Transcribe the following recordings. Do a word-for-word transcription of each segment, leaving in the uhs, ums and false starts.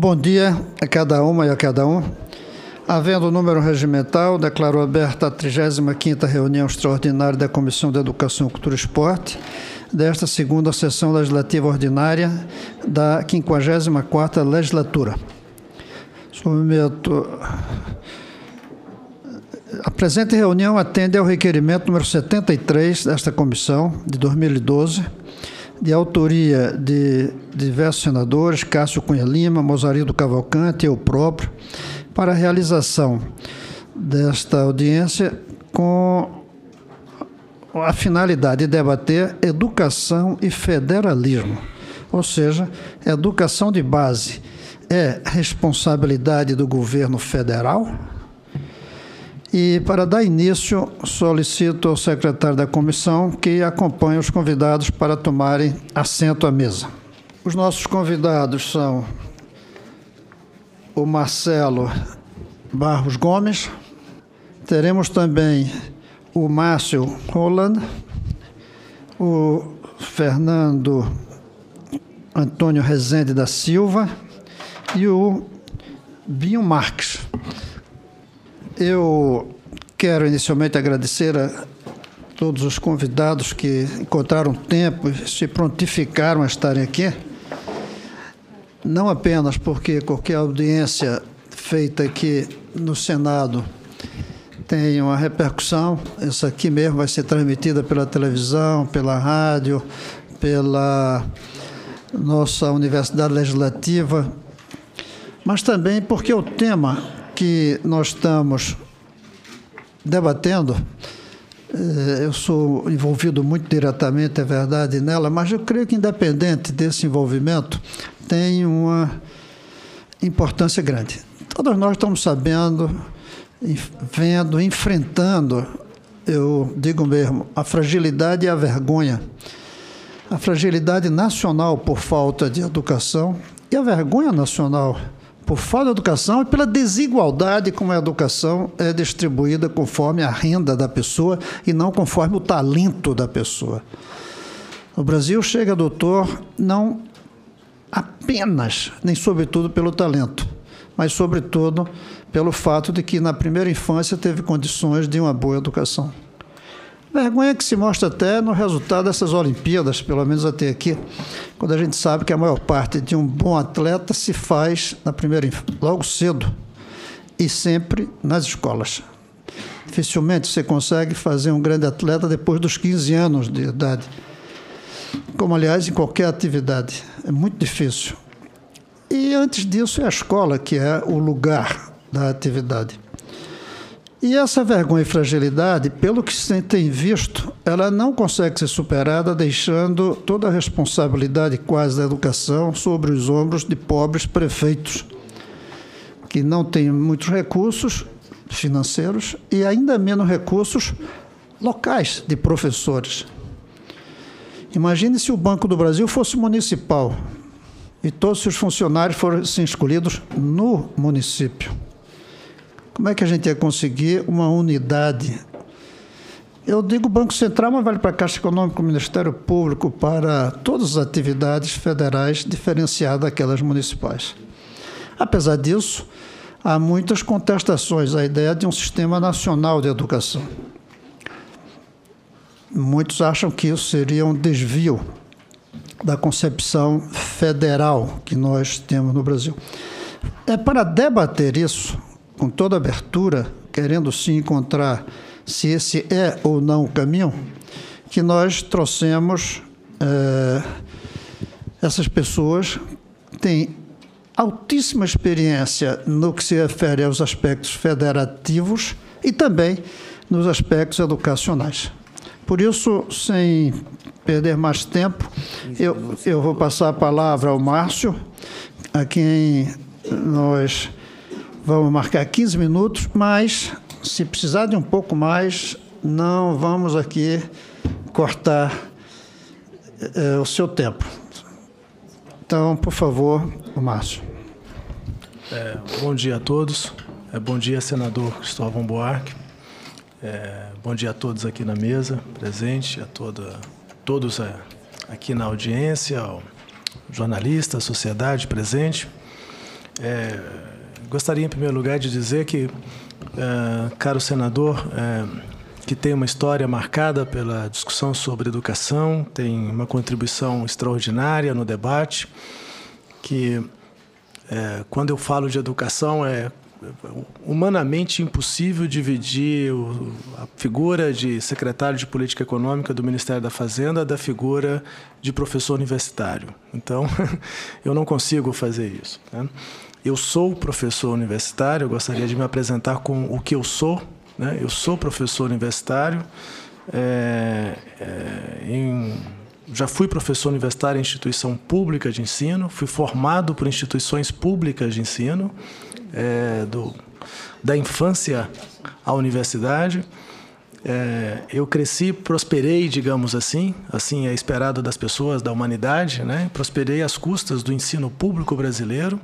bom dia a cada uma e a cada um. Havendo o número regimental, declaro aberta a trigésima quinta reunião extraordinária da Comissão de Educação, Cultura e Esporte, desta segunda sessão legislativa ordinária da quinquagésima quarta legislatura. Submeto. A presente reunião atende ao requerimento número setenta e três desta comissão, de dois mil e doze, de autoria de diversos senadores, Cássio Cunha Lima, Mozarido Cavalcante e eu próprio, para a realização desta audiência com a finalidade de debater educação e federalismo, ou seja, educação de base é responsabilidade do governo federal? E, para dar início, solicito ao secretário da comissão que acompanhe os convidados para tomarem assento à mesa. Os nossos convidados são o Marcelo Barros Gomes, teremos também o Márcio Roland, o Fernando Antônio Rezende da Silva e o Binho Marques. Eu quero inicialmente agradecer a todos os convidados que encontraram tempo e se prontificaram a estarem aqui, não apenas porque qualquer audiência feita aqui no Senado tem uma repercussão, essa aqui mesmo vai ser transmitida pela televisão, pela rádio, pela nossa Universidade Legislativa, mas também porque o tema que nós estamos debatendo, eu sou envolvido muito diretamente, é verdade, nela, mas eu creio que, independente desse envolvimento, tem uma importância grande. Todos nós estamos sabendo, vendo, enfrentando, eu digo mesmo, a fragilidade e a vergonha. A fragilidade nacional por falta de educação e a vergonha nacional por falta de educação e pela desigualdade como a educação é distribuída conforme a renda da pessoa e não conforme o talento da pessoa. O Brasil chega, doutor, não apenas, nem sobretudo pelo talento, mas sobretudo pelo fato de que na primeira infância teve condições de uma boa educação. Vergonha que se mostra até no resultado dessas Olimpíadas, pelo menos até aqui, quando a gente sabe que a maior parte de um bom atleta se faz na primeira, logo cedo e sempre nas escolas. Dificilmente você consegue fazer um grande atleta depois dos quinze anos de idade, como, aliás, em qualquer atividade. É muito difícil. E, antes disso, é a escola que é o lugar da atividade. E essa vergonha e fragilidade, pelo que se tem visto, ela não consegue ser superada deixando toda a responsabilidade quase da educação sobre os ombros de pobres prefeitos, que não têm muitos recursos financeiros e ainda menos recursos locais de professores. Imagine se o Banco do Brasil fosse municipal e todos os seus funcionários fossem escolhidos no município. Como é que a gente ia conseguir uma unidade? Eu digo Banco Central, mas vale para a Caixa Econômica, o Ministério Público, para todas as atividades federais diferenciadas daquelas municipais. Apesar disso, há muitas contestações à ideia de um sistema nacional de educação. Muitos acham que isso seria um desvio da concepção federal que nós temos no Brasil. É para debater isso com toda abertura, querendo sim encontrar se esse é ou não o caminho, que nós trouxemos é, essas pessoas que têm altíssima experiência no que se refere aos aspectos federativos e também nos aspectos educacionais. Por isso, sem perder mais tempo, eu, eu vou passar a palavra ao Márcio, a quem nós vamos marcar quinze minutos, mas, se precisar de um pouco mais, não vamos aqui cortar é, o seu tempo. Então, por favor, o Márcio. É, bom dia a todos. É, bom dia, senador Cristóvão Buarque. É, bom dia a todos aqui na mesa, presente, a toda, todos é, aqui na audiência, ao jornalista, a sociedade presente. é, gostaria, em primeiro lugar, de dizer que, é, caro senador, é, que tem uma história marcada pela discussão sobre educação, tem uma contribuição extraordinária no debate, que, é, quando eu falo de educação, é humanamente impossível dividir o, a figura de secretário de Política Econômica do Ministério da Fazenda da figura de professor universitário. Então, eu não consigo fazer isso, né? Eu sou professor universitário, eu gostaria de me apresentar com o que eu sou, né? Eu sou professor universitário, é, é, em, já fui professor universitário em instituição pública de ensino, fui formado por instituições públicas de ensino, É, do, da infância à universidade. É, eu cresci, prosperei, digamos assim, assim é esperado das pessoas, da humanidade, né? Prosperei às custas do ensino público brasileiro.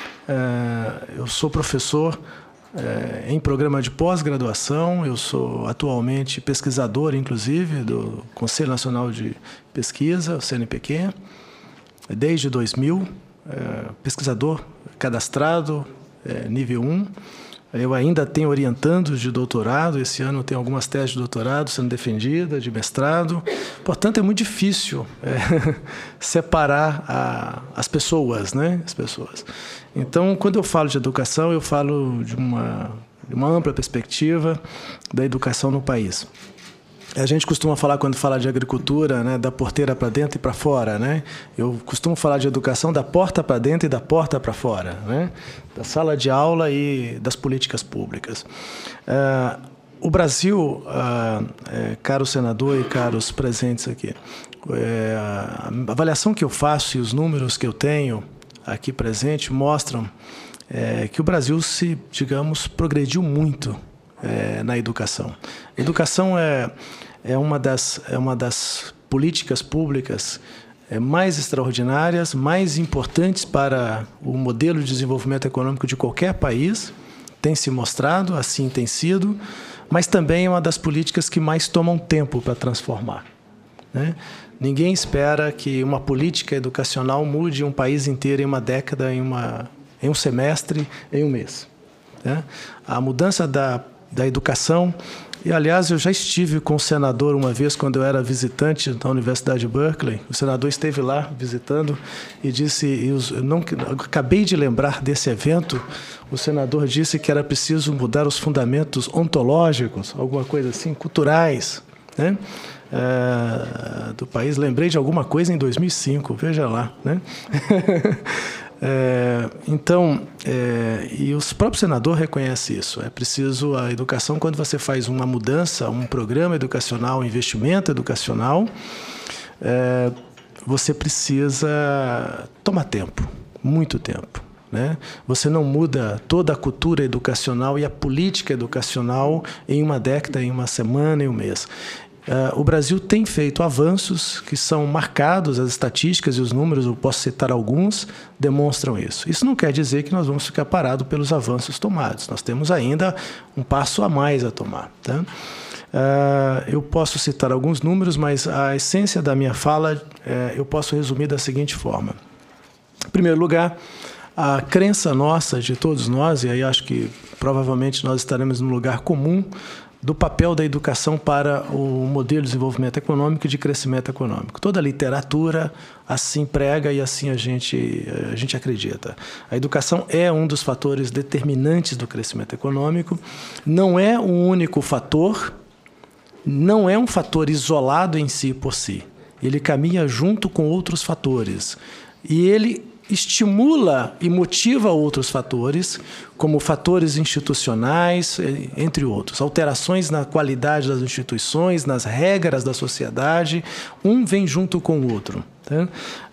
É, eu sou professor é, em programa de pós-graduação, eu sou atualmente pesquisador, inclusive, do Conselho Nacional de Pesquisa, o C N P Q, desde dois mil, é, pesquisador cadastrado, É, nível um. Eu ainda tenho orientandos de doutorado, esse ano tem algumas teses de doutorado sendo defendidas, de mestrado. Portanto, é muito difícil é, separar a, as pessoas, né? As pessoas. Então, quando eu falo de educação, eu falo de uma, de uma ampla perspectiva da educação no país. A gente costuma falar, quando fala de agricultura, né, da porteira para dentro e para fora, né? Eu costumo falar de educação da porta para dentro e da porta para fora, né? Da sala de aula e das políticas públicas. Uh, o Brasil, uh, é, caro senador e caros presentes aqui, é, a avaliação que eu faço e os números que eu tenho aqui presente mostram é, que o Brasil se, digamos, progrediu muito é, na educação. Educação é É uma das, é uma das políticas públicas é, mais extraordinárias, mais importantes para o modelo de desenvolvimento econômico de qualquer país, tem se mostrado, assim tem sido, mas também é uma das políticas que mais tomam tempo para transformar, né? Ninguém espera que uma política educacional mude um país inteiro em uma década, em, uma, em um semestre, em um mês, né? A mudança da, da educação... E, aliás, eu já estive com o senador uma vez, quando eu era visitante da Universidade de Berkeley. O senador esteve lá visitando e disse... Eu não, eu acabei de lembrar desse evento. O senador disse que era preciso mudar os fundamentos ontológicos, alguma coisa assim, culturais, né? É, do país. Lembrei de alguma coisa em dois mil e cinco, veja lá, né? É, então, é, e o próprio senador reconhece isso. É preciso a educação, quando você faz uma mudança, um programa educacional, um investimento educacional, é, você precisa tomar tempo, muito tempo, né? Você não muda toda a cultura educacional e a política educacional em uma década, em uma semana, em um mês. Uh, o Brasil tem feito avanços que são marcados, as estatísticas e os números, eu posso citar alguns, demonstram isso. Isso não quer dizer que nós vamos ficar parados pelos avanços tomados. Nós temos ainda um passo a mais a tomar, tá? Uh, eu posso citar alguns números, mas a essência da minha fala uh, eu posso resumir da seguinte forma. Em primeiro lugar, a crença nossa, de todos nós, e aí acho que provavelmente nós estaremos num lugar comum, do papel da educação para o modelo de desenvolvimento econômico e de crescimento econômico. Toda a literatura assim prega e assim a gente, a gente acredita. A educação é um dos fatores determinantes do crescimento econômico, não é um único fator, não é um fator isolado em si por si. Ele caminha junto com outros fatores e ele estimula e motiva outros fatores, como fatores institucionais, entre outros. Alterações na qualidade das instituições, nas regras da sociedade, um vem junto com o outro. Tá?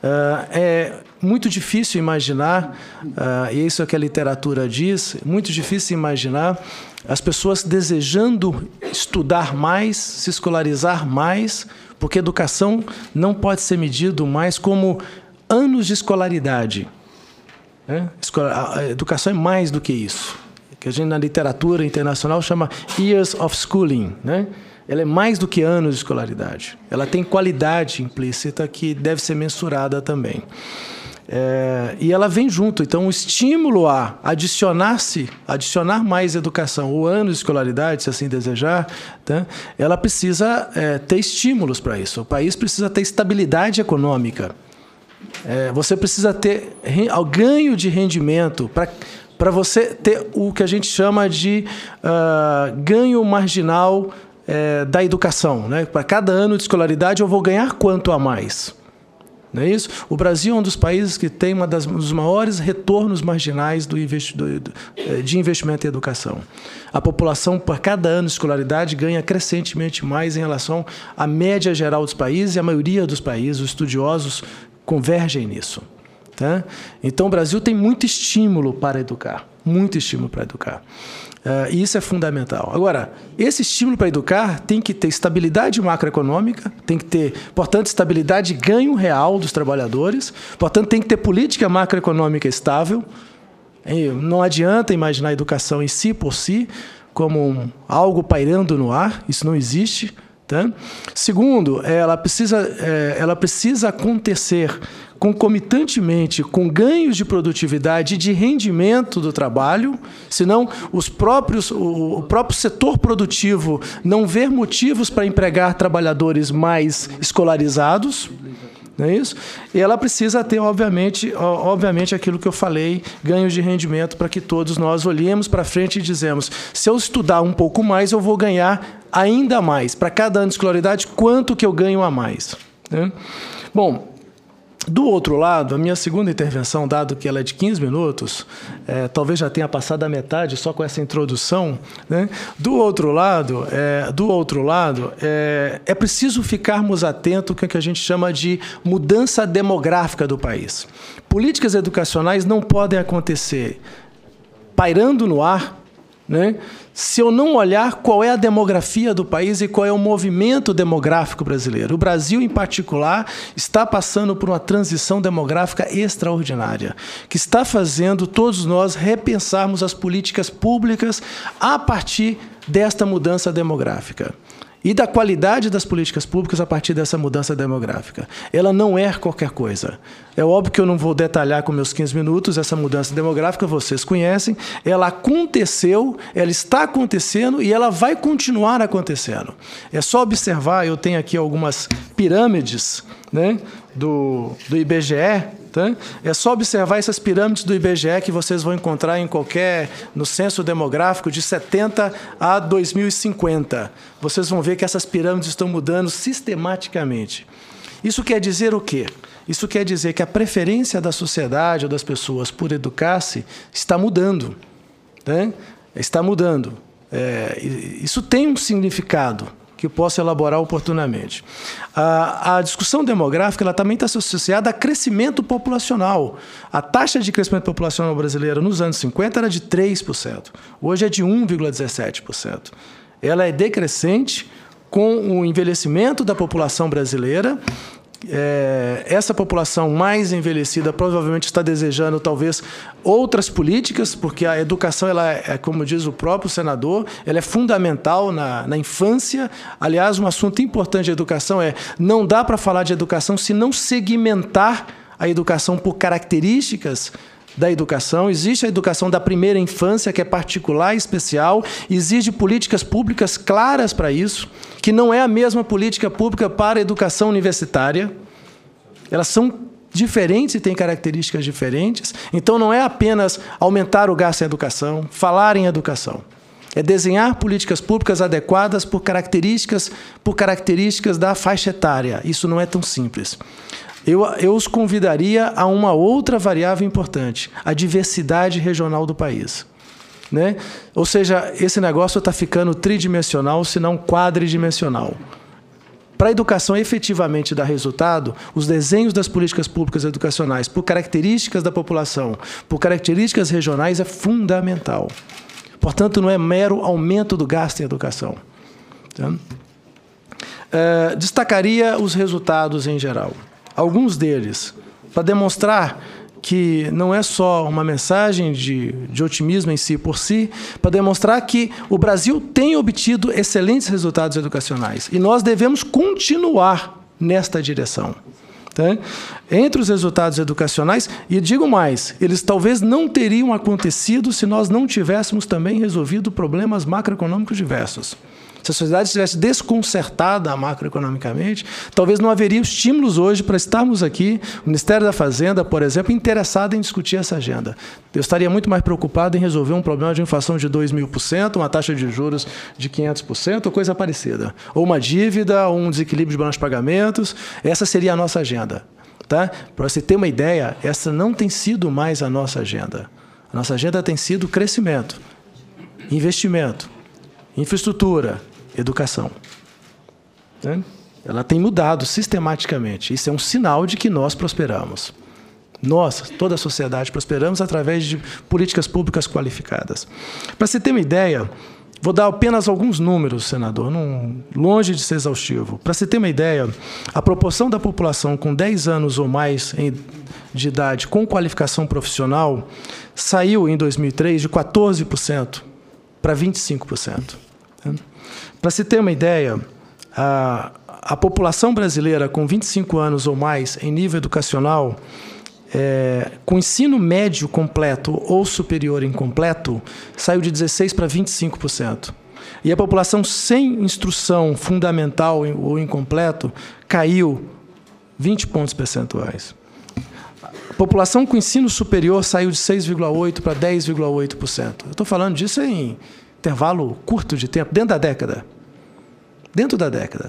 É muito difícil imaginar, e é isso que a literatura diz, muito difícil imaginar as pessoas desejando estudar mais, se escolarizar mais, porque educação não pode ser medido mais como anos de escolaridade, né? A educação é mais do que isso, que a gente na literatura internacional chama years of schooling, né? Ela é mais do que anos de escolaridade. Ela tem qualidade implícita que deve ser mensurada também. É, e ela vem junto. Então, o estímulo a adicionar-se, adicionar mais educação, o ano de escolaridade, se assim desejar, tá? Ela precisa é, ter estímulos para isso. O país precisa ter estabilidade econômica. É, você precisa ter ganho de rendimento para para você ter o que a gente chama de uh, ganho marginal é, da educação, né? Para cada ano de escolaridade eu vou ganhar quanto a mais? Não é isso? O Brasil é um dos países que tem uma das, um dos maiores retornos marginais do investi do, do, de investimento em educação. A população, por cada ano de escolaridade, ganha crescentemente mais em relação à média geral dos países, e a maioria dos países, os estudiosos, convergem nisso. Tá? Então, o Brasil tem muito estímulo para educar, muito estímulo para educar. Uh, e isso é fundamental. Agora, esse estímulo para educar tem que ter estabilidade macroeconômica, tem que ter, portanto, estabilidade e ganho real dos trabalhadores, portanto, tem que ter política macroeconômica estável. E não adianta imaginar a educação em si, por si, como um, algo pairando no ar, isso não existe. Tá? Segundo, ela precisa, é, ela precisa acontecer concomitantemente com ganhos de produtividade e de rendimento do trabalho, senão os próprios, o, o próprio setor produtivo não vê motivos para empregar trabalhadores mais escolarizados. Não é isso? E ela precisa ter, obviamente, obviamente, aquilo que eu falei, ganhos de rendimento, para que todos nós olhemos para frente e dizemos, se eu estudar um pouco mais, eu vou ganhar ainda mais. Para cada ano de escolaridade, quanto que eu ganho a mais? Né? Bom, do outro lado, a minha segunda intervenção, dado que ela é de quinze minutos, é, talvez já tenha passado a metade só com essa introdução, né? Do outro lado, é, do outro lado é, é preciso ficarmos atentos ao que a gente chama de mudança demográfica do país. Políticas educacionais não podem acontecer pairando no ar, né? Se eu não olhar qual é a demografia do país e qual é o movimento demográfico brasileiro. O Brasil, em particular, está passando por uma transição demográfica extraordinária, que está fazendo todos nós repensarmos as políticas públicas a partir desta mudança demográfica. E da qualidade das políticas públicas a partir dessa mudança demográfica. Ela não é qualquer coisa. É óbvio que eu não vou detalhar com meus quinze minutos essa mudança demográfica, vocês conhecem. Ela aconteceu, ela está acontecendo e ela vai continuar acontecendo. É só observar, eu tenho aqui algumas pirâmides, né, do, do I B G E, tá? É só observar essas pirâmides do I B G E que vocês vão encontrar em qualquer, no censo demográfico de setenta a dois mil e cinquenta. Vocês vão ver que essas pirâmides estão mudando sistematicamente. Isso quer dizer o quê? Isso quer dizer que a preferência da sociedade ou das pessoas por educar-se está mudando. Tá? Está mudando. É, isso tem um significado que eu posso elaborar oportunamente. A, a discussão demográfica ela também está associada a crescimento populacional. A taxa de crescimento populacional brasileira nos anos cinquenta era de três por cento. Hoje é de um vírgula dezessete por cento. Ela é decrescente com o envelhecimento da população brasileira. É, essa população mais envelhecida provavelmente está desejando talvez outras políticas, porque a educação, ela é, como diz o próprio senador, ela é fundamental na, na infância. Aliás, um assunto importante de educação é não dá para falar de educação se não segmentar a educação por características da educação. Existe a educação da primeira infância, que é particular e especial, exige políticas públicas claras para isso, que não é a mesma política pública para a educação universitária. Elas são diferentes e têm características diferentes. Então, não é apenas aumentar o gasto em educação, falar em educação. É desenhar políticas públicas adequadas por características, por características da faixa etária. Isso não é tão simples. Eu, eu os convidaria a uma outra variável importante, a diversidade regional do país. Né? Ou seja, esse negócio está ficando tridimensional, se não quadridimensional. Para a educação efetivamente dar resultado, os desenhos das políticas públicas educacionais, por características da população, por características regionais, é fundamental. Portanto, não é mero aumento do gasto em educação. Tá? É, destacaria os resultados em geral. Alguns deles, para demonstrar que não é só uma mensagem de, de otimismo em si por si, para demonstrar que o Brasil tem obtido excelentes resultados educacionais e nós devemos continuar nesta direção. Tá? Entre os resultados educacionais, e digo mais, eles talvez não teriam acontecido se nós não tivéssemos também resolvido problemas macroeconômicos diversos. Se a sociedade estivesse desconcertada macroeconomicamente, talvez não haveria estímulos hoje para estarmos aqui, o Ministério da Fazenda, por exemplo, interessado em discutir essa agenda. Eu estaria muito mais preocupado em resolver um problema de inflação de dois mil por cento, uma taxa de juros de quinhentos por cento, ou coisa parecida. Ou uma dívida, ou um desequilíbrio de balanço de pagamentos. Essa seria a nossa agenda. Tá? Para você ter uma ideia, essa não tem sido mais a nossa agenda. A nossa agenda tem sido crescimento, investimento, infraestrutura, educação. Ela tem mudado sistematicamente. Isso é um sinal de que nós prosperamos. Nós, toda a sociedade, prosperamos através de políticas públicas qualificadas. Para você ter uma ideia, vou dar apenas alguns números, senador, não, longe de ser exaustivo. Para você ter uma ideia, a proporção da população com dez anos ou mais em, de idade com qualificação profissional saiu, em dois mil e três, de quatorze por cento para vinte e cinco por cento. Para se ter uma ideia, a, a população brasileira com vinte e cinco anos ou mais em nível educacional, é, com ensino médio completo ou superior incompleto, saiu de dezesseis por cento para vinte e cinco por cento. E a população sem instrução fundamental ou incompleto caiu vinte pontos percentuais. A população com ensino superior saiu de seis vírgula oito por cento para dez vírgula oito por cento. Eu estou falando disso em intervalo curto de tempo, dentro da década. Dentro da década.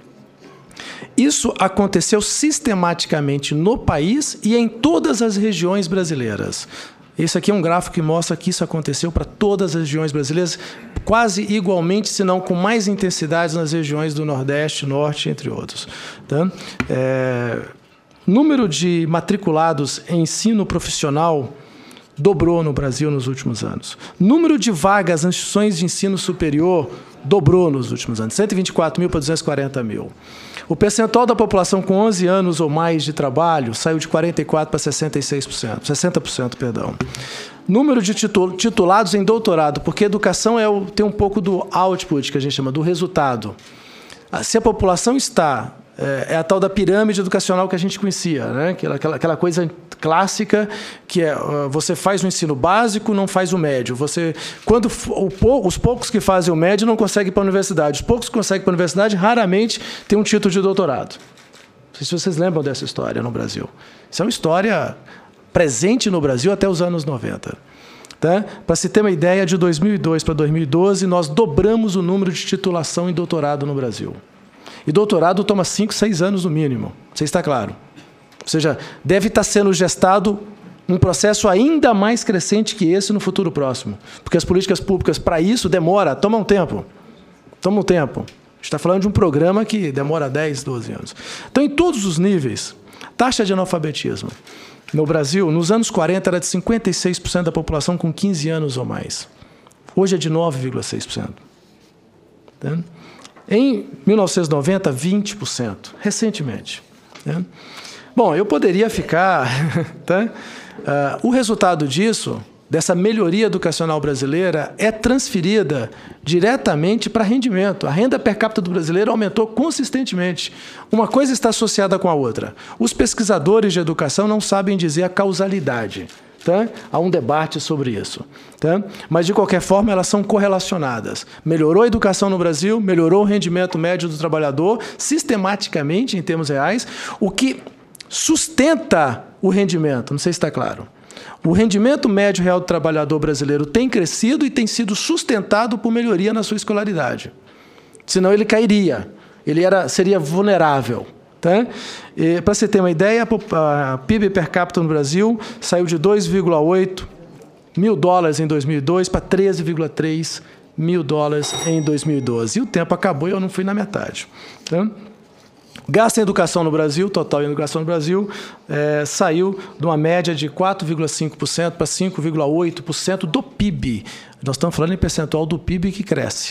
Isso aconteceu sistematicamente no país e em todas as regiões brasileiras. Esse aqui é um gráfico que mostra que isso aconteceu para todas as regiões brasileiras, quase igualmente, se não com mais intensidade nas regiões do Nordeste, Norte, entre outros. Tá? É, número de matriculados em ensino profissional dobrou no Brasil nos últimos anos. Número de vagas nas instituições de ensino superior dobrou nos últimos anos, cento e vinte e quatro mil para duzentos e quarenta mil. O percentual da população com onze anos ou mais de trabalho saiu de quarenta e quatro por cento para sessenta e seis por cento, sessenta por cento, perdão. Número de titulados em doutorado, porque educação é o, tem um pouco do output, que a gente chama, do resultado. Se a população está... É a tal da pirâmide educacional que a gente conhecia, né? aquela, aquela coisa clássica que é você faz o ensino básico, não faz o médio. Você, quando o, os poucos que fazem o médio não conseguem ir para a universidade. Os poucos que conseguem ir para a universidade raramente têm um título de doutorado. Não sei se vocês lembram dessa história no Brasil. Isso é uma história presente no Brasil até os anos noventa. Tá? Para se ter uma ideia, de dois mil e dois para dois mil e doze, nós dobramos o número de titulação em doutorado no Brasil. E doutorado toma cinco, seis anos no mínimo. Não sei se está claro. Ou seja, deve estar sendo gestado um processo ainda mais crescente que esse no futuro próximo. Porque as políticas públicas, para isso, demora, toma um tempo. Toma um tempo. A gente está falando de um programa que demora dez, doze anos. Então, em todos os níveis, taxa de analfabetismo. No Brasil, nos anos quarenta, era de cinquenta e seis por cento da população com quinze anos ou mais. Hoje é de nove vírgula seis por cento. Tá? Em mil novecentos e noventa, vinte por cento, recentemente. Né? Bom, eu poderia ficar... tá? uh, o resultado disso, dessa melhoria educacional brasileira, é transferida diretamente para rendimento. A renda per capita do brasileiro aumentou consistentemente. Uma coisa está associada com a outra. Os pesquisadores de educação não sabem dizer a causalidade. Tá? Há um debate sobre isso. Tá? Mas, de qualquer forma, elas são correlacionadas. Melhorou a educação no Brasil, melhorou o rendimento médio do trabalhador, sistematicamente, em termos reais, o que sustenta o rendimento. Não sei se está claro. O rendimento médio real do trabalhador brasileiro tem crescido e tem sido sustentado por melhoria na sua escolaridade. Senão ele cairia, ele era, seria vulnerável. Tá? Para você ter uma ideia, a P I B per capita no Brasil saiu de dois vírgula oito mil dólares em dois mil e dois para treze vírgula três mil dólares em dois mil e doze. E o tempo acabou e eu não fui na metade. Tá? Gasto em educação no Brasil, total em educação no Brasil, é, saiu de uma média de quatro vírgula cinco por cento para cinco vírgula oito por cento do P I B. Nós estamos falando em percentual do P I B que cresce.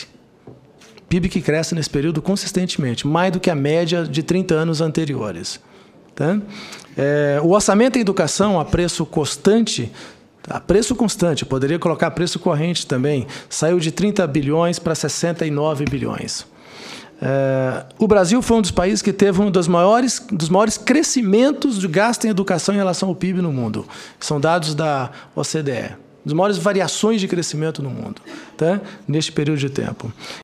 P I B que cresce nesse período consistentemente, mais do que a média de trinta anos anteriores. Tá? É, o orçamento em educação a preço constante, a preço constante, poderia colocar preço corrente também, saiu de trinta bilhões para sessenta e nove bilhões. É, o Brasil foi um dos países que teve um dos maiores, dos maiores crescimentos de gasto em educação em relação ao P I B no mundo. São dados da O C D E. As maiores variações de crescimento no mundo, tá? Neste período de tempo.